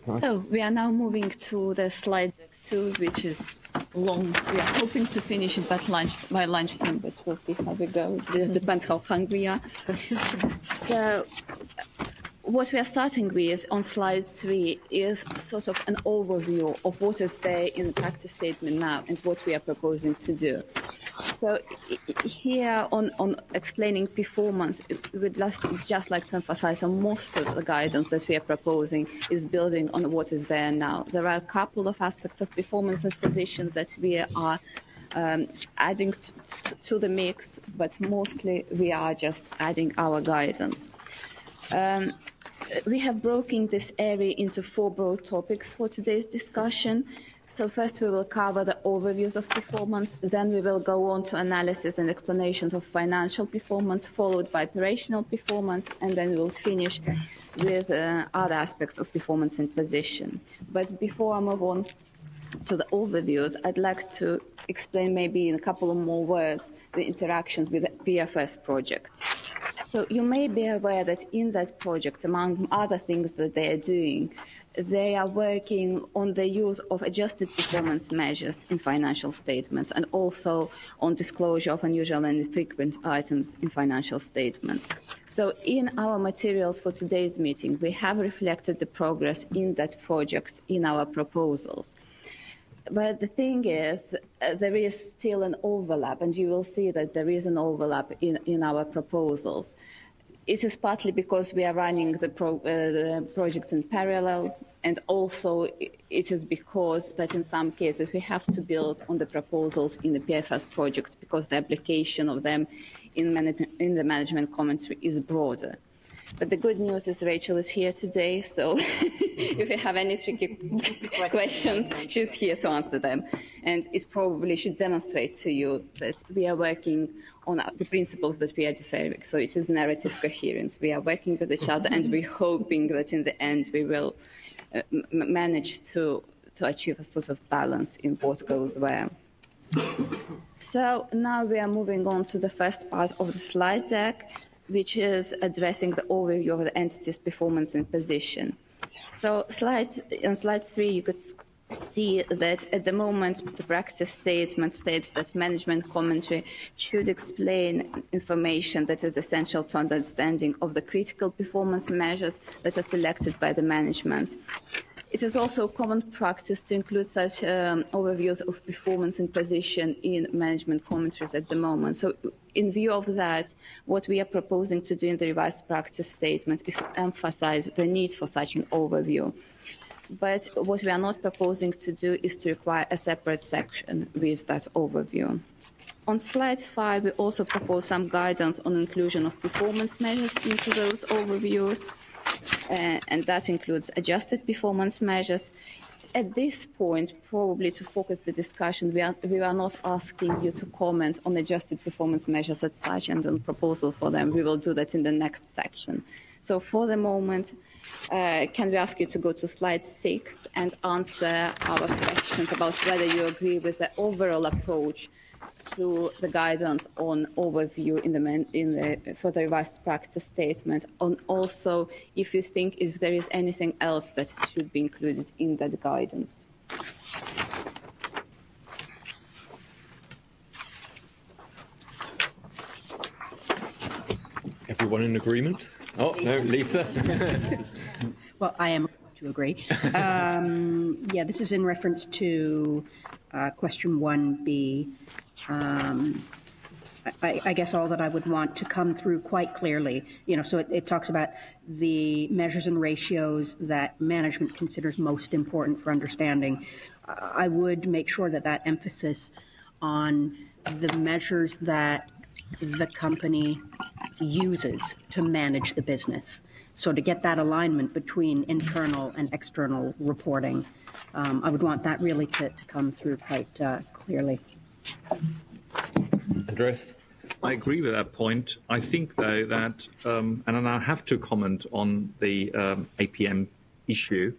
So we are now moving to the slide deck 2, which is long. We are hoping to finish it by lunchtime, but we'll see how we go. It depends how hungry we are. So what we are starting with on slide 3 is sort of an overview of what is there in the practice statement now and what we are proposing to do. So here on explaining performance, we'd just like to emphasize on most of the guidance that we are proposing is building on what is there now. There are a couple of aspects of performance and positions that we are adding to the mix, but mostly we are just adding our guidance. We have broken this area into 4 broad topics for today's discussion. So first we will cover the overviews of performance, then we will go on to analysis and explanations of financial performance, followed by operational performance, and then we'll finish with other aspects of performance and position. But before I move on to the overviews, I'd like to explain maybe in a couple of more words the interactions with the PFS project. So you may be aware that in that project, among other things that they are doing, they are working on the use of adjusted performance measures in financial statements and also on disclosure of unusual and infrequent items in financial statements. So in our materials for today's meeting, we have reflected the progress in that project in our proposals. But the thing is, there is still an overlap, and you will see that there is an overlap in our proposals. It is partly because we are running the projects in parallel, and also it is because that in some cases we have to build on the proposals in the PFS projects because the application of them in the management commentary is broader. But the good news is Rachel is here today, so if you have any tricky questions, she's here to answer them. And it probably should demonstrate to you that we are working on the principles that we are developing. So it is narrative coherence. We are working with each other, and we're hoping that in the end we will manage to achieve a sort of balance in what goes where. So now we are moving on to the first part of the slide deck, which is addressing the overview of the entity's performance and position. So on slide 3, you could see that at the moment the practice statement states that management commentary should explain information that is essential to understanding of the critical performance measures that are selected by the management. It is also common practice to include such overviews of performance and position in management commentaries at the moment. So in view of that, what we are proposing to do in the revised practice statement is to emphasize the need for such an overview. But what we are not proposing to do is to require a separate section with that overview. On slide 5, we also propose some guidance on inclusion of performance measures into those overviews. And that includes adjusted performance measures. At this point, probably to focus the discussion, we are not asking you to comment on adjusted performance measures as such and on proposal for them. We will do that in the next section. So for the moment, can we ask you to go to slide 6 and answer our questions about whether you agree with the overall approach to the guidance on overview for the revised practice statement, and also if you think there is anything else that should be included in that guidance. Everyone in agreement? Oh, no, Lisa. Well, I am to agree. Yeah, this is in reference to question 1B. I guess all that I would want to come through quite clearly, so it talks about the measures and ratios that management considers most important for understanding. I would make sure that emphasis on the measures that the company uses to manage the business. So to get that alignment between internal and external reporting, I would want that really to come through quite clearly. Andreas? I agree with that point. I think, though, that, and I have to comment on the APM issue,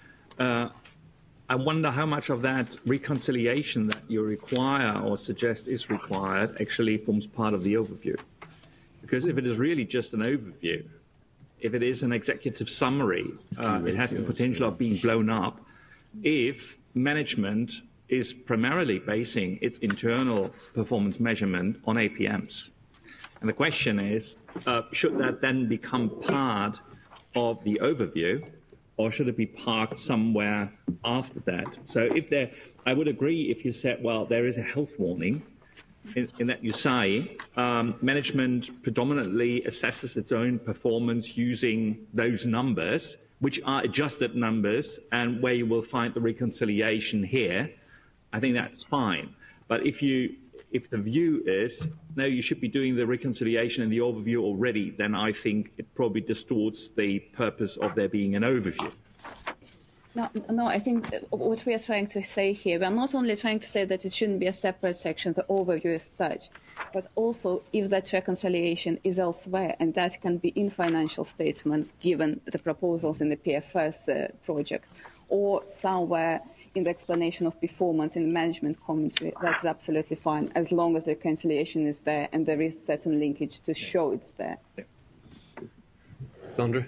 I wonder how much of that reconciliation that you require or suggest is required actually forms part of the overview. Because if it is really just an overview, if it is an executive summary, it has the potential of being blown up if management is primarily basing its internal performance measurement on APMs. And the question is, should that then become part of the overview, or should it be parked somewhere after that? So I would agree if you said, well, there is a health warning, in that you say management predominantly assesses its own performance using those numbers, which are adjusted numbers, and where you will find the reconciliation here. I think that's fine. But if the view is, no, you should be doing the reconciliation in the overview already, then I think it probably distorts the purpose of there being an overview. No, I think what we are trying to say here, we are not only trying to say that it shouldn't be a separate section, the overview as such, but also if that reconciliation is elsewhere, and that can be in financial statements given the proposals in the PFS project, or somewhere in the explanation of performance in the management commentary, that's absolutely fine, as long as the reconciliation is there and there is certain linkage to show it's there. Yeah. Sandra?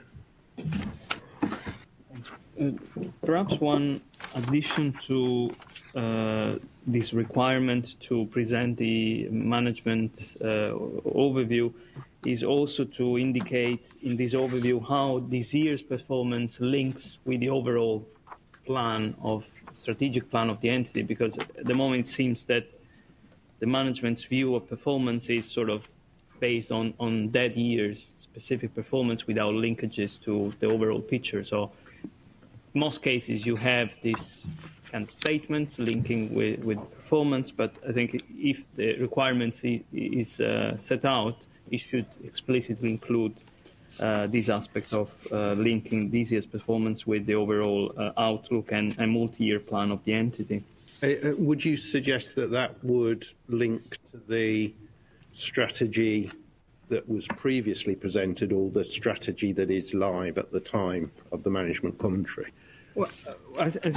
Perhaps one addition to this requirement to present the management overview is also to indicate in this overview how this year's performance links with the overall strategic plan of the entity, because at the moment it seems that the management's view of performance is sort of based on that year's specific performance without linkages to the overall picture. So in most cases you have these kind of statements linking with performance, but I think if the requirements is set out, it should explicitly include these aspects of linking this year's performance with the overall outlook and multi-year plan of the entity. Would you suggest that would link to the strategy that was previously presented, or the strategy that is live at the time of the management commentary? Well, I think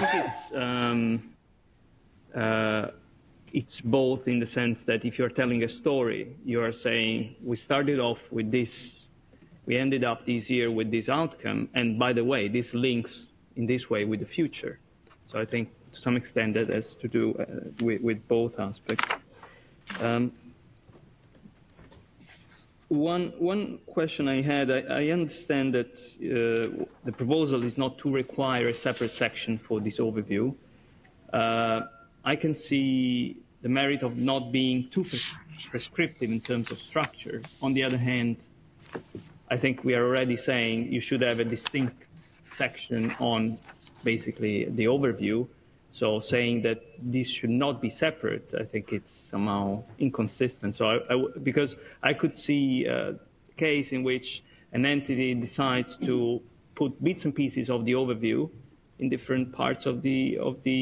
it's both, in the sense that if you're telling a story, you are saying we started off with this, we ended up this year with this outcome, and by the way, this links in this way with the future. So I think to some extent that has to do with both aspects. One question I had, I understand that the proposal is not to require a separate section for this overview. I can see the merit of not being too prescriptive in terms of structure. On the other hand, I think we are already saying you should have a distinct section on basically the overview. So saying that this should not be separate, I think it's somehow inconsistent. So because I could see a case in which an entity decides to put bits and pieces of the overview in different parts of the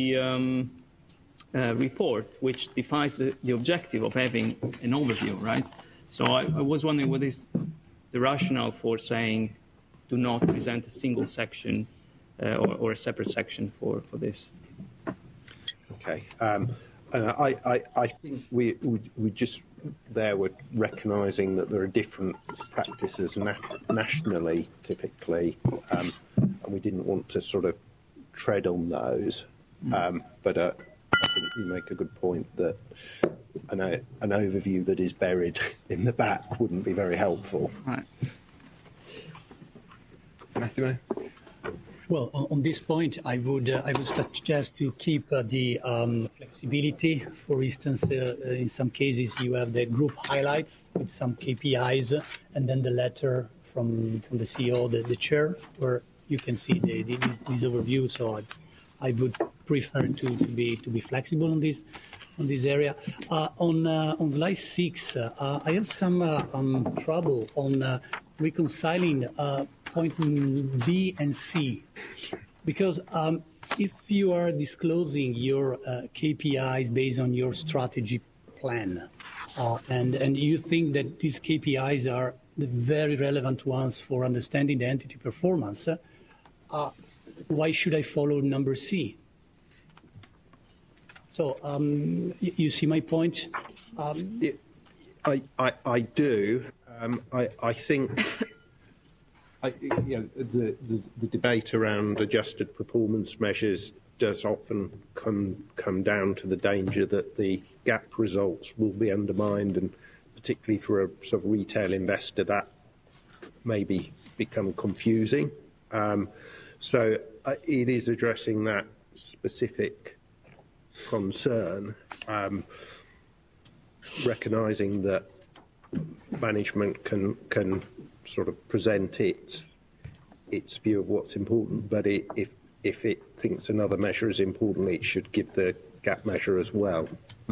report, which defies the objective of having an overview, right? So I was wondering what is the rationale for saying do not present a single section or a separate section for this. Okay. I think we just there were recognising that there are different practices nationally, typically, and we didn't want to sort of tread on those. But I think you make a good point that an overview that is buried in the back wouldn't be very helpful. Right. Massimo? Well, on this point, I would suggest to keep the flexibility. For instance, in some cases, you have the group highlights with some KPIs, and then the letter from the CEO, the chair, where you can see this overview. So I would prefer to be flexible on this area. On slide 6, I have some trouble on reconciling point B and C, because if you are disclosing your KPIs based on your strategy plan, and you think that these KPIs are the very relevant ones for understanding the entity performance, why should I follow number C? So you see my point? I do. I think The debate around adjusted performance measures does often come down to the danger that the gap results will be undermined, and particularly for a sort of retail investor, that maybe become confusing. So it is addressing that specific concern, recognising that management can sort of present its view of what's important, but if it thinks another measure is important, it should give the gap measure as well.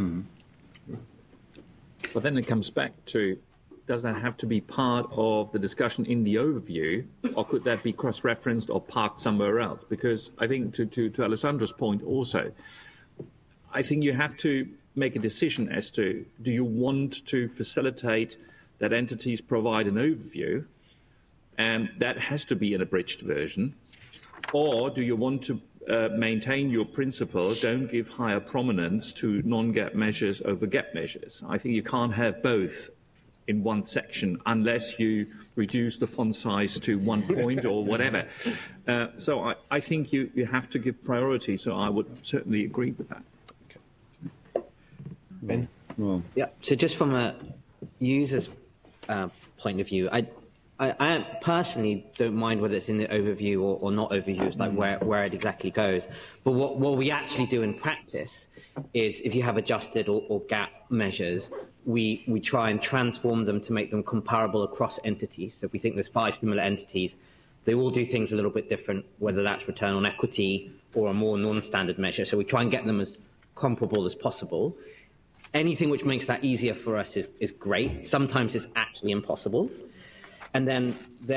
But then it comes back to, does that have to be part of the discussion in the overview, or could that be cross-referenced or parked somewhere else? Because I think, to Alessandra's point also, I think you have to make a decision as to, do you want to facilitate that entities provide an overview, and that has to be an abridged version, or do you want to maintain your principle, don't give higher prominence to non-gap measures over gap measures? I think you can't have both in one section unless you reduce the font size to 1 point or whatever. So I think you have to give priority, so I would certainly agree with that. Ben? Well, yeah, so just from a user's point of view, I personally don't mind whether it's in the overview or not overview, it's like where it exactly goes. But what we actually do in practice is, if you have adjusted or gap measures, we try and transform them to make them comparable across entities. So if we think there's 5 similar entities, they all do things a little bit different, whether that's return on equity or a more non-standard measure. So we try and get them as comparable as possible. Anything which makes that easier for us is great. Sometimes it's actually impossible. And then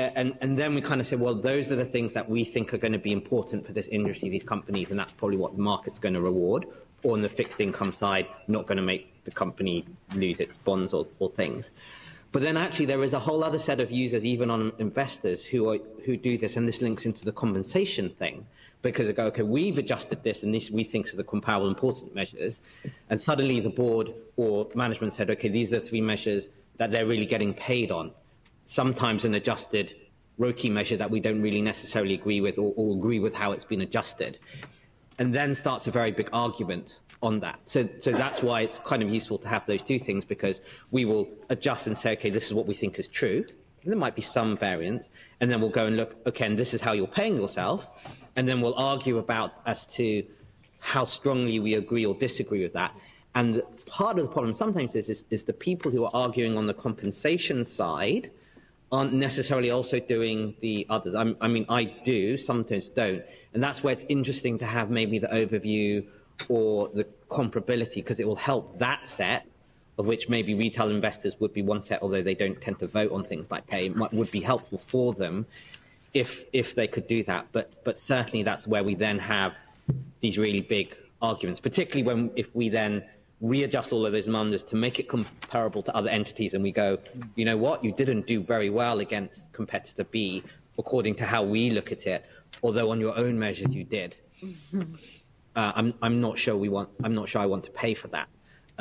we kind of say, well, those are the things that we think are going to be important for this industry, these companies, and that's probably what the market's going to reward. Or on the fixed income side, not going to make the company lose its bonds or things. But then actually there is a whole other set of users, even on investors, who do this, and this links into the compensation thing. Because they go, okay, we've adjusted this, and this we think are the comparable important measures. And suddenly the board or management said, okay, these are the 3 measures that they're really getting paid on. Sometimes an adjusted ROCE measure that we don't really necessarily agree with, or agree with how it's been adjusted. And then starts a very big argument on that. So that's why it's kind of useful to have those 2 things, because we will adjust and say, okay, this is what we think is true. And there might be some variance. And then we'll go and look, okay, and this is how you're paying yourself. And then we'll argue about as to how strongly we agree or disagree with that. And part of the problem sometimes is the people who are arguing on the compensation side aren't necessarily also doing the others. I mean, I do, sometimes don't. And that's where it's interesting to have maybe the overview or the comparability, because it will help that set, of which maybe retail investors would be one set, although they don't tend to vote on things like pay. It would be helpful for them if they could do that. But certainly that's where we then have these really big arguments, particularly if we then readjust all of those numbers to make it comparable to other entities, and we go, you know what, you didn't do very well against competitor B according to how we look at it, although on your own measures you did. I'm not sure I want to pay for that.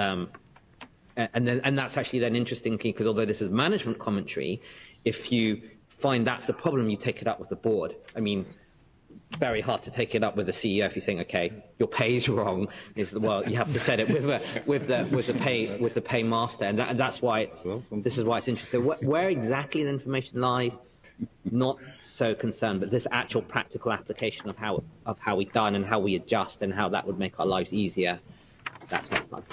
And that's actually then interesting, because although this is management commentary, if you find that's the problem, you take it up with the board. I mean, very hard to take it up with the CEO if you think, okay, your pay is wrong. Well, you have to set it with the pay master, and that's why this is why it's interesting. Where exactly the information lies, not so concerned, but this actual practical application of how we've done and how we adjust and how that would make our lives easier. That's what's like.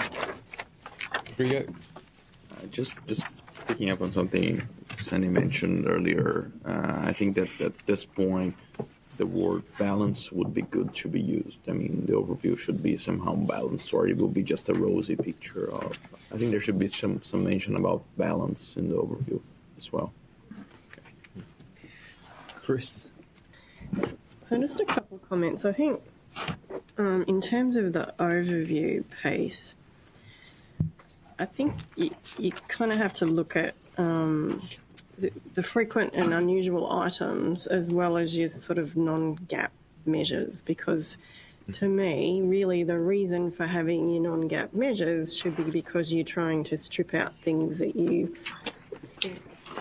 Just picking up on something Sandy mentioned earlier, I think that at this point, the word balance would be good to be used. I mean, the overview should be somehow balanced, or it will be just a rosy picture of. I think there should be some mention about balance in the overview as well. Okay. Chris? So just a couple of comments. I think in terms of the overview piece, I think you kind of have to look at the frequent and unusual items as well as your sort of non-gap measures, because to me, really the reason for having your non-gap measures should be because you're trying to strip out things that you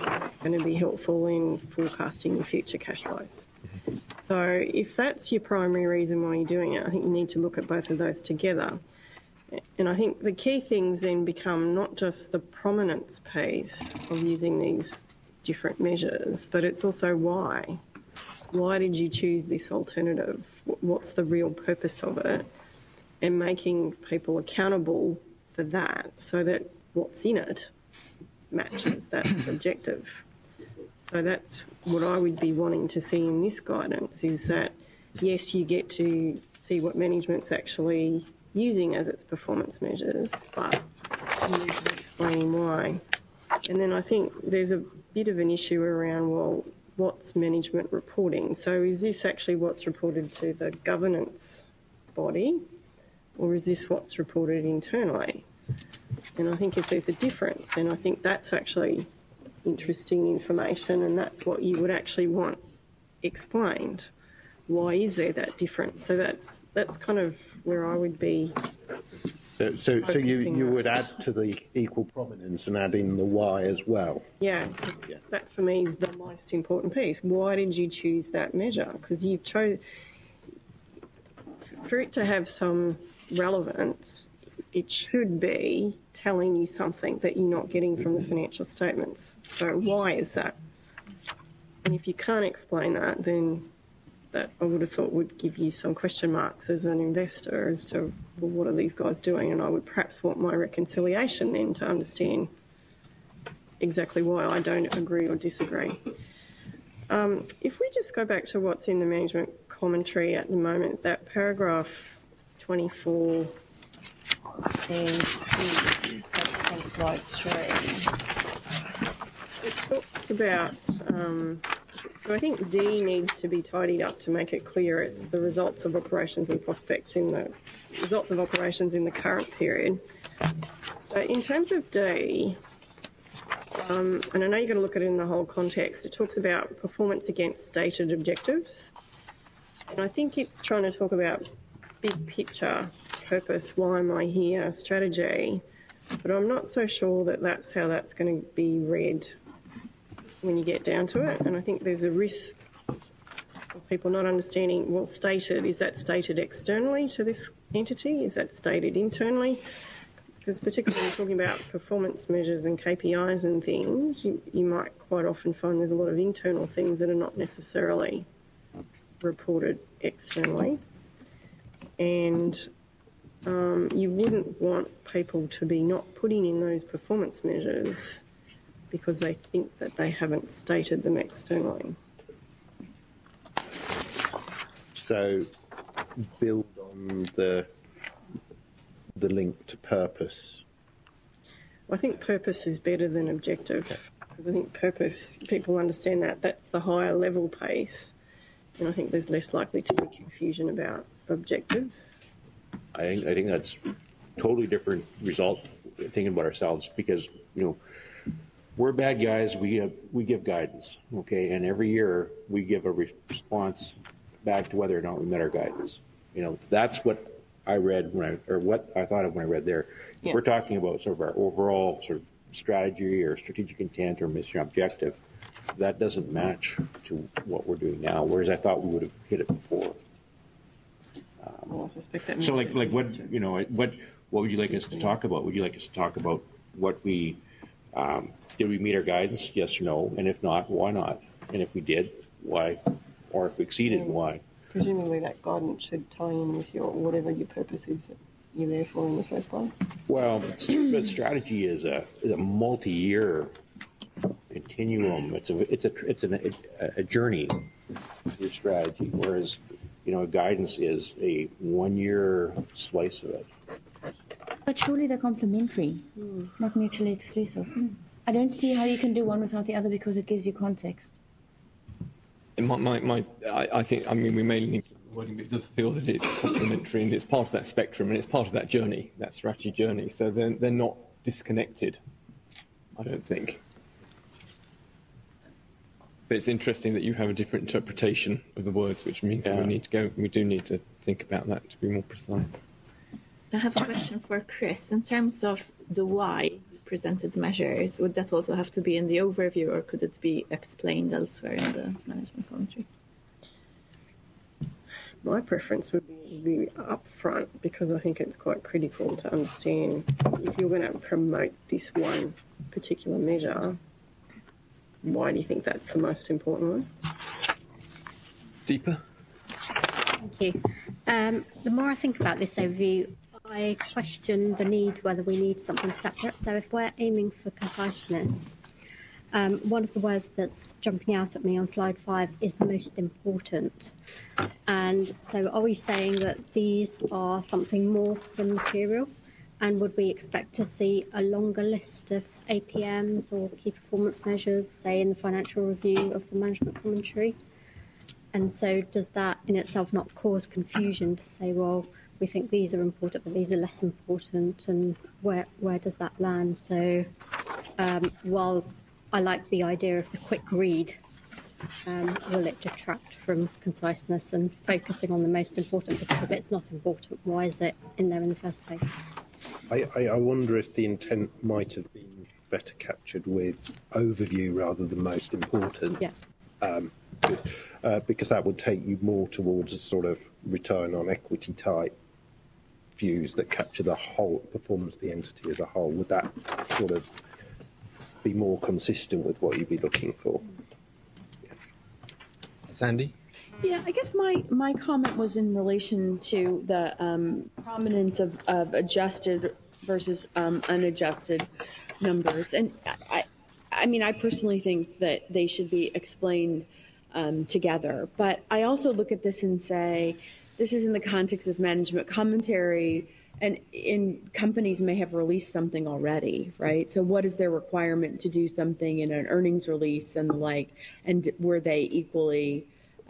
going to be helpful in forecasting your future cash flows. So if that's your primary reason why you're doing it, I think you need to look at both of those together. And I think the key things then become not just the prominence piece of using these different measures, but it's also why. Why did you choose this alternative? What's the real purpose of it? And making people accountable for that so that what's in it matches that objective. So that's what I would be wanting to see in this guidance, is that, yes, you get to see what management's actually using as its performance measures, but you need to explain why. And then I think there's a bit of an issue around, well, what's management reporting? So is this actually what's reported to the governance body, or is this what's reported internally? And I think if there's a difference, then I think that's actually interesting information, and that's what you would actually want explained. Why is there that difference? So that's kind of where I would be. So you would add to the equal prominence and add in the why as well. Yeah, 'cause that for me is the most important piece. Why did you choose that measure? Because you've chosen for it to have some relevance. It should be telling you something that you're not getting from the financial statements. So why is that? And if you can't explain that, then that I would have thought would give you some question marks as an investor as to, well, what are these guys doing? And I would perhaps want my reconciliation then to understand exactly why I don't agree or disagree. If we just go back to what's in the management commentary at the moment, that paragraph 24 and that's on slide 3. It talks about, so I think D needs to be tidied up to make it clear it's the results of operations and prospects in the results of operations in the current period. But in terms of D, and I know you've got to look at it in the whole context, it talks about performance against stated objectives. And I think it's trying to talk about big picture, purpose, why am I here, strategy. But I'm not so sure that that's how that's going to be read when you get down to it. And I think there's a risk of people not understanding, well, stated, is that stated externally to this entity? Is that stated internally? Because particularly when you're talking about performance measures and KPIs and things, you might quite often find there's a lot of internal things that are not necessarily reported externally. And you wouldn't want people to be not putting in those performance measures because they think that they haven't stated them externally. So build on the link to purpose. I think purpose is better than objective, because I think purpose, people understand that that's the higher level piece, and I think there's less likely to be confusion about objectives. I think that's totally different result thinking about ourselves, because we're bad guys. We give guidance, okay, and every year we give a response back to whether or not we met our guidance. That's what I read what I thought of when I read there. Yeah. We're talking about sort of our overall sort of strategy or strategic intent or mission objective. That doesn't match to what we're doing now, whereas I thought we would have hit it before. Well, I suspect that So, what would you like us to talk about? Would you like us to talk about what we did we meet our guidance? Yes or no? And if not, why not? And if we did, why? Or if we exceeded, why? Presumably that guidance should tie in with whatever your purpose is that you're there for in the first place. Well, but strategy is a multi-year continuum. It's a journey. Your strategy, whereas guidance is a 1 year slice of it. But surely they're complementary, not mutually exclusive. I don't see how you can do one without the other because it gives you context. I think, we may need wording, but it does feel that it's complementary and it's part of that spectrum and it's part of that journey, that strategy journey. So they're not disconnected, I don't think. But it's interesting that you have a different interpretation of the words, which means that we do need to think about that to be more precise. I have a question for Chris. In terms of the why, presented measures, would that also have to be in the overview, or could it be explained elsewhere in the management commentary? My preference would be up front, because I think it's quite critical to understand if you're going to promote this one particular measure, why do you think that's the most important one? Deepa? Thank you. The more I think about this overview, I question the need, whether we need something separate. So if we're aiming for conciseness, one of the words that's jumping out at me on slide 5 is most important. And so are we saying that these are something more than material? And would we expect to see a longer list of APMs or key performance measures, say in the financial review of the management commentary? And so does that in itself not cause confusion to say, well, we think these are important, but these are less important, and where does that land? So while I like the idea of the quick read, will it detract from conciseness and focusing on the most important? Because if it's not important, why is it in there in the first place? I wonder if the intent might have been better captured with overview rather than most important. Yeah. Because that would take you more towards a sort of return on equity type views that capture the whole performance of the entity as a whole. Would that sort of be more consistent with what you'd be looking for? Yeah. Sandy? Yeah, I guess my comment was in relation to the prominence of adjusted versus unadjusted numbers. And I mean, I personally think that they should be explained together. But I also look at this and say, this is in the context of management commentary, and companies may have released something already, right? So what is their requirement to do something in an earnings release and the like, and were they equally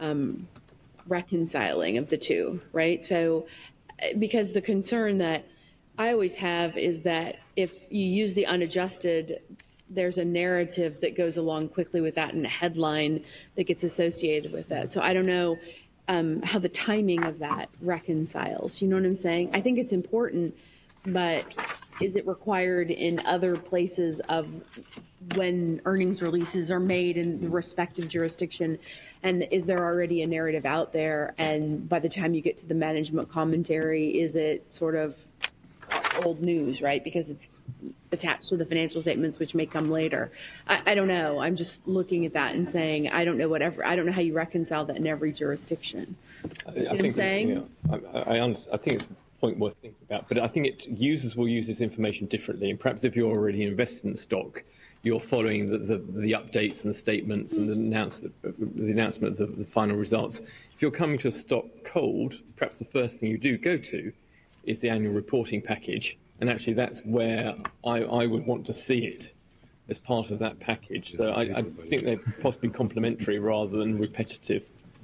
reconciling of the two, right? So because the concern that I always have is that if you use the unadjusted, there's a narrative that goes along quickly with that and a headline that gets associated with that. So I don't know how the timing of that reconciles. You know what I'm saying? I think it's important, but is it required in other places of when earnings releases are made in the respective jurisdiction? And is there already a narrative out there? And by the time you get to the management commentary, is it sort of old news, right? Because it's attached to the financial statements, which may come later. I don't know. I'm just looking at that and saying, I don't know how you reconcile that in every jurisdiction. See what I'm saying? Yeah, I think it's a point worth thinking about, but I think users will use this information differently. And perhaps if you're already invested in stock, you're following the updates and the statements and the announcement of the final results. If you're coming to a stock cold, perhaps the first thing you do go to is the annual reporting package. And actually, that's where I would want to see it as part of that package. So I think they're possibly complementary rather than repetitive.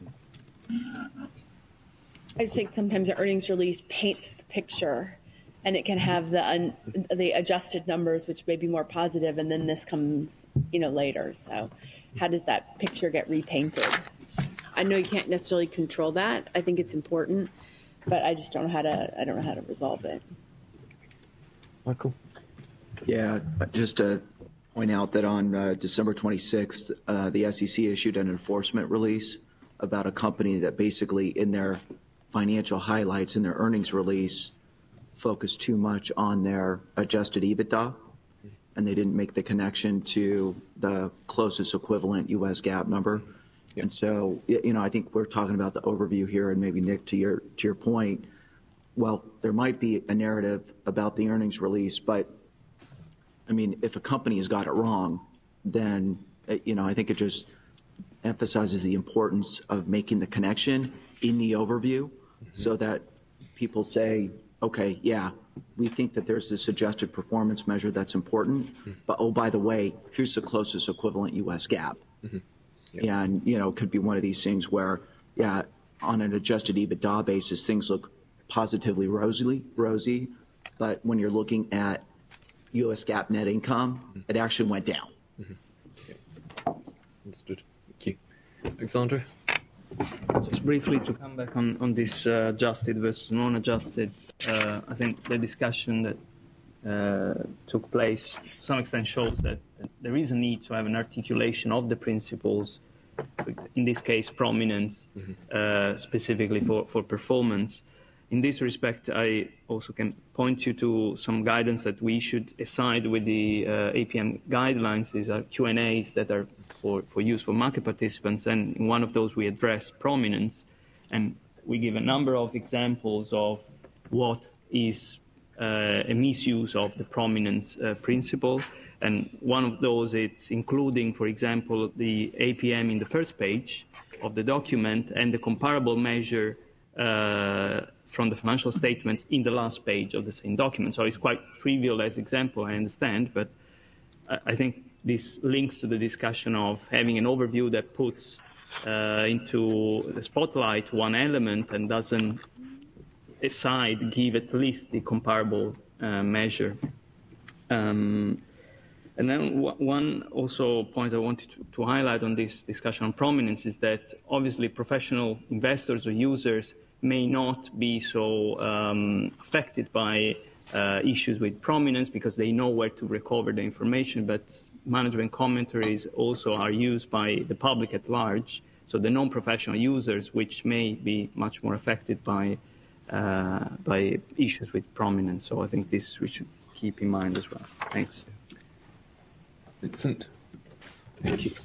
I just think sometimes the earnings release paints the picture, and it can have the adjusted numbers, which may be more positive, and then this comes, later. So, how does that picture get repainted? I know you can't necessarily control that. I think it's important, but I just don't know how to resolve it. Michael? Yeah, just to point out that on December 26th, the SEC issued an enforcement release about a company that basically in their financial highlights in their earnings release focused too much on their adjusted EBITDA, and they didn't make the connection to the closest equivalent U.S. GAAP number. Yep. And so, I think we're talking about the overview here, and maybe Nick, to your point, well, there might be a narrative about the earnings release, but I mean, if a company has got it wrong, then, I think it just emphasizes the importance of making the connection in the overview so that people say, okay, yeah, we think that there's this adjusted performance measure that's important, but oh, by the way, here's the closest equivalent U.S. GAAP. Yeah. And, it could be one of these things where, yeah, on an adjusted EBITDA basis, things look positively rosy, but when you're looking at U.S. GAAP net income, it actually went down. Okay. Understood. Thank you. Alexandra? Just briefly to come back on this adjusted versus non-adjusted, I think the discussion that took place to some extent shows that there is a need to have an articulation of the principles, in this case prominence, specifically for performance. In this respect, I also can point you to some guidance that we issued aside with the APM guidelines. These are Q&As that are for use for market participants, and in one of those we address prominence, and we give a number of examples of what is a misuse of the prominence principle. And one of those, it's including, for example, the APM in the first page of the document and the comparable measure from the financial statements in the last page of the same document. So it's quite trivial as example, I understand, but I think this links to the discussion of having an overview that puts into the spotlight one element and doesn't aside give at least the comparable measure. And then one also point I wanted to highlight on this discussion on prominence is that obviously professional investors or users may not be so affected by issues with prominence because they know where to recover the information, but management commentaries also are used by the public at large, so the non-professional users, which may be much more affected by issues with prominence. So I think this we should keep in mind as well. Thanks. Excellent. Thank you.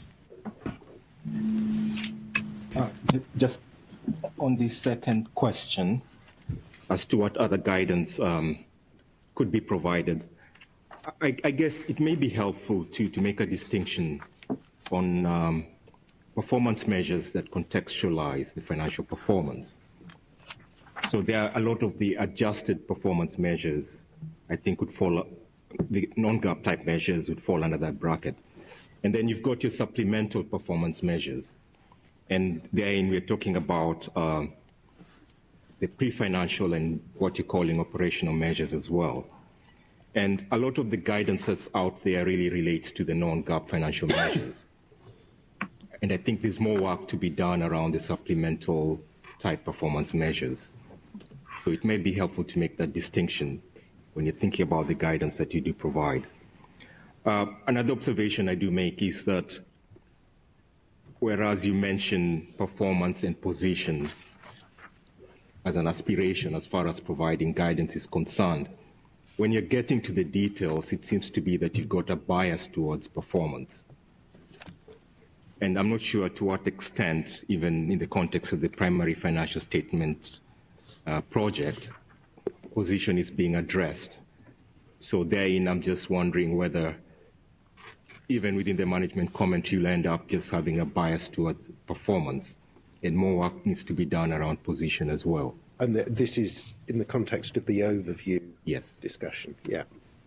Just on the second question, as to what other guidance could be provided, I guess it may be helpful to make a distinction on performance measures that contextualize the financial performance. So there are a lot of the adjusted performance measures, I think, would fall, the non-GAAP type measures would fall under that bracket. And then you've got your supplemental performance measures. And therein we're talking about the pre-financial and what you're calling operational measures as well. And a lot of the guidance that's out there really relates to the non-GAAP financial measures. And I think there's more work to be done around the supplemental type performance measures. So it may be helpful to make that distinction when you're thinking about the guidance that you do provide. Another observation I do make is that whereas you mention performance and position as an aspiration as far as providing guidance is concerned, when you're getting to the details, it seems to be that you've got a bias towards performance. And I'm not sure to what extent, even in the context of the primary financial statement project, position is being addressed. So therein, I'm just wondering whether even within the management commentary, you'll end up just having a bias towards performance, and more work needs to be done around position as well. And this is in the context of the overview discussion. Yeah.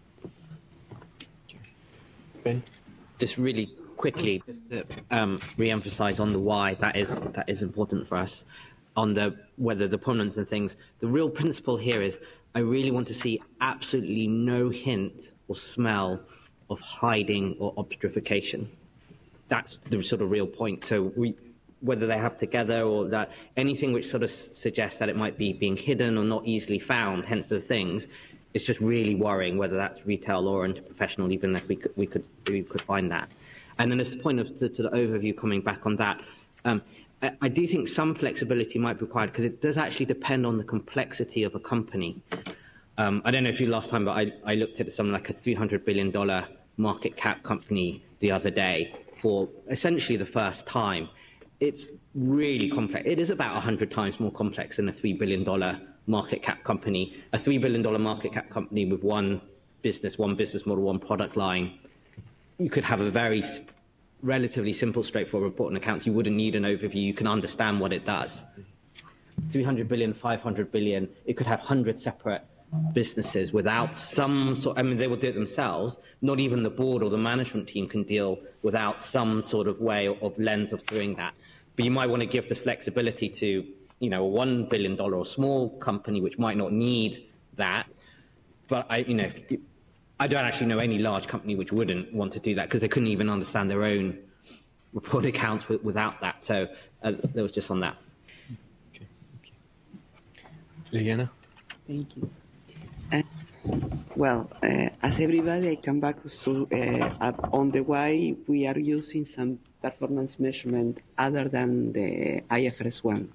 Ben? Just really quickly, just to re-emphasize on the why that is important for us, on the whether the prominence and things. The real principle here is I really want to see absolutely no hint or smell of hiding or obfuscation. That's the sort of real point. So whether they have together or that anything which sort of suggests that it might be being hidden or not easily found, hence the things, it's just really worrying whether that's retail or into professional, even if we could find that. And then as the point of to the overview, coming back on that, I do think some flexibility might be required because it does actually depend on the complexity of a company. I don't know if you last time, but I looked at something like a $300 billion market cap company the other day for essentially the first time. It's really complex. It is about 100 times more complex than a $3 billion market cap company. A $3 billion market cap company with one business model, one product line. You could have a very relatively simple, straightforward report and accounts. You wouldn't need an overview. You can understand what it does. 300 billion, 500 billion, it could have 100 separate businesses without some sort, I mean, they will do it themselves. Not even the board or the management team can deal without some sort of way of lens of doing that. But you might want to give the flexibility to, you know, a $1 billion or small company which might not need that. But I don't actually know any large company which wouldn't want to do that because they couldn't even understand their own report accounts without that. So that was just on that. Okay. Liliana? Thank you. Well, as everybody, I come back to up on the why we are using some performance measurement other than the IFRS 1.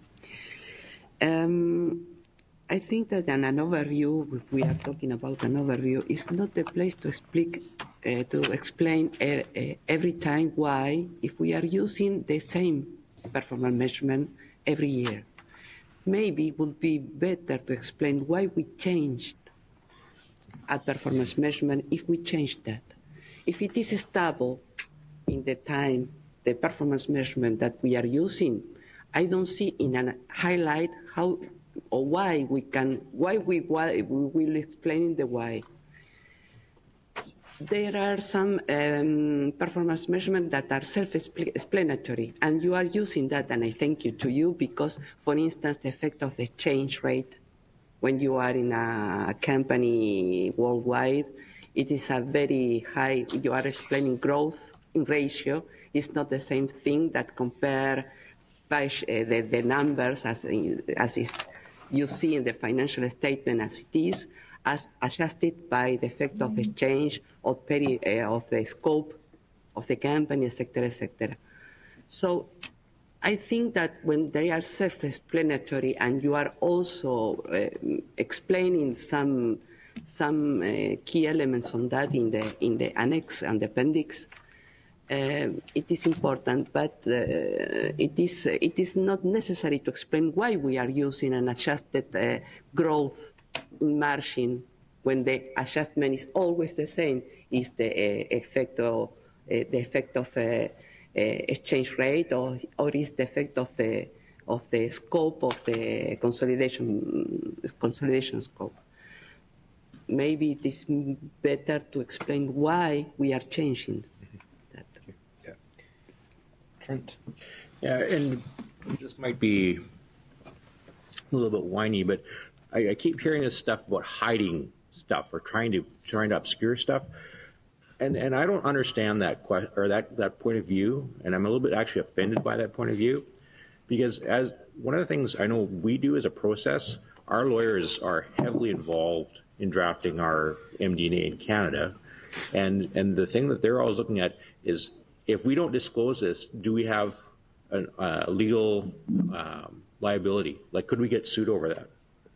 I think that in an overview, if we are talking about an overview, is not the place to explain every time why, if we are using the same performance measurement every year. Maybe it would be better to explain why we changed a performance measurement if we change that. If it is stable in the time, the performance measurement that we are using, I don't see in a highlight how or why we will explain the why. There are some performance measurements that are self-explanatory, and you are using that, and I thank you to you because, for instance, the effect of the exchange rate when you are in a company worldwide, it is a very high, you are explaining growth in ratio. It's not the same thing that compare the numbers as is you see in the financial statement as it is, as adjusted by the effect of the change of the scope of the company, etc., etc. So I think that when they are self-explanatory and you are also explaining some key elements on that in the annex and the appendix, it is important, but it is not necessary to explain why we are using an adjusted growth margin when the adjustment is always the same. Is the effect of exchange rate, or is the effect of the scope of the consolidation scope? Maybe it is better to explain why we are changing. Trent. Yeah, and this might be a little bit whiny, but I keep hearing this stuff about hiding stuff or trying to obscure stuff, and I don't understand that that point of view, and I'm a little bit actually offended by that point of view, because as one of the things I know we do as a process, our lawyers are heavily involved in drafting our MD&A in Canada, and the thing that they're always looking at is, if we don't disclose this, do we have a legal liability? Like, could we get sued over that?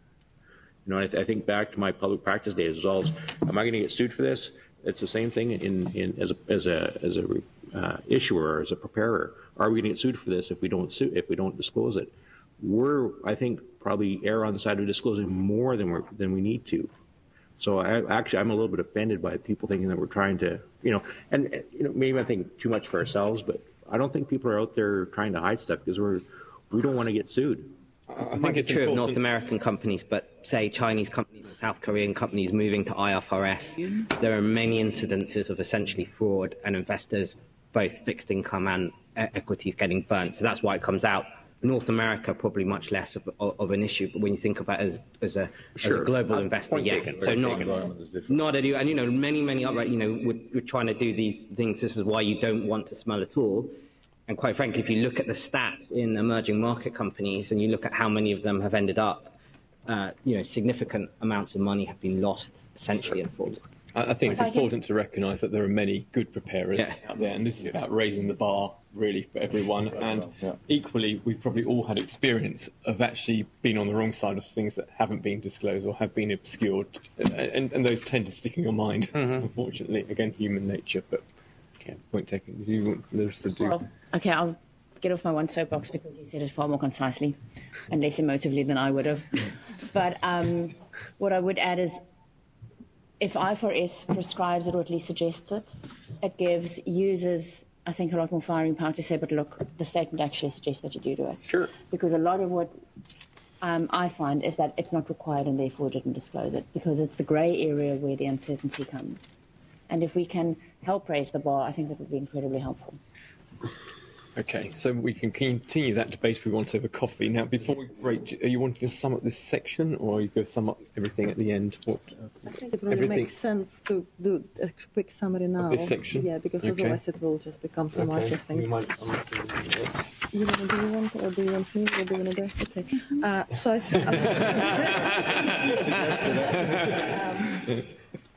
You know, I think back to my public practice days. As well as, am I going to get sued for this? It's the same thing as a issuer, as a preparer. Are we going to get sued for this if we don't disclose it? We're, I think, probably err on the side of disclosing more than we need to. So I'm a little bit offended by people thinking that we're trying to, and maybe I think too much for ourselves, but I don't think people are out there trying to hide stuff because we don't want to get sued. I think it's true of North American companies, but say Chinese companies or South Korean companies moving to IFRS, there are many incidences of essentially fraud and investors, both fixed income and equities, getting burnt. So that's why it comes out. North America, probably much less of an issue, but when you think about it as a global investor, yeah. So not a, and many outright, we're trying to do these things. This is why you don't want to smell at all. And quite frankly, if you look at the stats in emerging market companies and you look at how many of them have ended up, significant amounts of money have been lost essentially in fraud. I think it's important to recognise that there are many good preparers out there, and this is about raising the bar really for everyone. And equally, we've probably all had experience of actually being on the wrong side of things that haven't been disclosed or have been obscured, and those tend to stick in your mind. Unfortunately, again, human nature. But point taken. Do you want Larissa to do? Well, okay, I'll get off my one soapbox because you said it far more concisely and less emotively than I would have. But what I would add is, if IFRS prescribes it or at least suggests it, it gives users, I think, a lot more firing power to say, but look, the statement actually suggests that you do it. Sure. Because a lot of what I find is that it's not required and therefore didn't disclose it, because it's the grey area where the uncertainty comes. And if we can help raise the bar, I think that would be incredibly helpful. Okay, so we can continue that debate if we want over coffee. Now, before we break, are you wanting to sum up this section, or are you going to sum up everything at the end? I think it really makes sense to do a quick summary now. Of this section? Yeah, because otherwise it will just become too much, I think. Do you want, or do you want me, or do you want to do? Okay.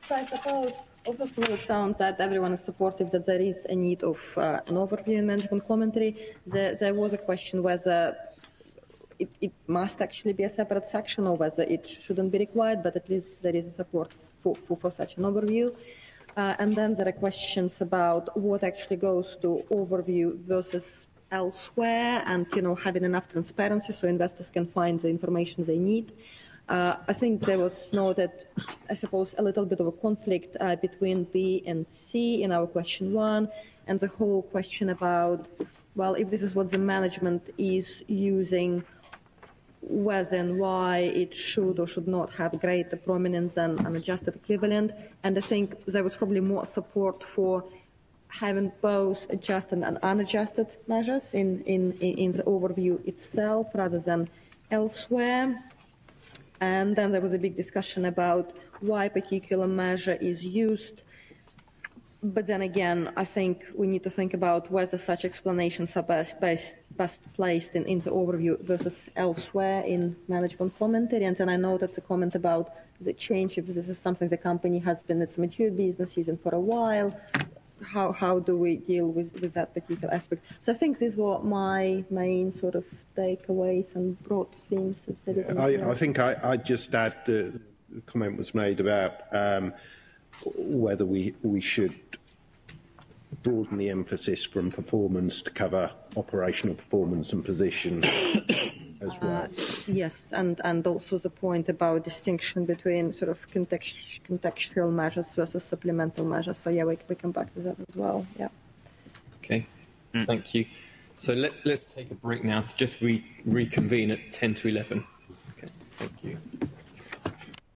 So I suppose, obviously, it sounds that everyone is supportive that there is a need of an overview and management commentary. There was a question whether it must actually be a separate section or whether it shouldn't be required, but at least there is a support for such an overview. And then there are questions about what actually goes to overview versus elsewhere, and having enough transparency so investors can find the information they need. I think there was noted, I suppose, a little bit of a conflict between B and C in our question 1, and the whole question about, well, if this is what the management is using, whether and why it should or should not have greater prominence than an adjusted equivalent. And I think there was probably more support for having both adjusted and unadjusted measures in the overview itself rather than elsewhere. And then there was a big discussion about why a particular measure is used. But then again, I think we need to think about whether such explanations are best placed in the overview versus elsewhere in management commentary. And then I noted the comment about the change, if this is something the company has been, it's a mature business using for a while, how do we deal with that particular aspect? So I think these were my main sort of takeaways and broad themes. I think I just add the comment was made about whether we should broaden the emphasis from performance to cover operational performance and position as well. Yes, and also the point about distinction between sort of contextual measures versus supplemental measures. So yeah, we come back to that as well. Yeah. Okay, thank you. So let's take a break now. So just reconvene at 10 to 11. Okay, thank you.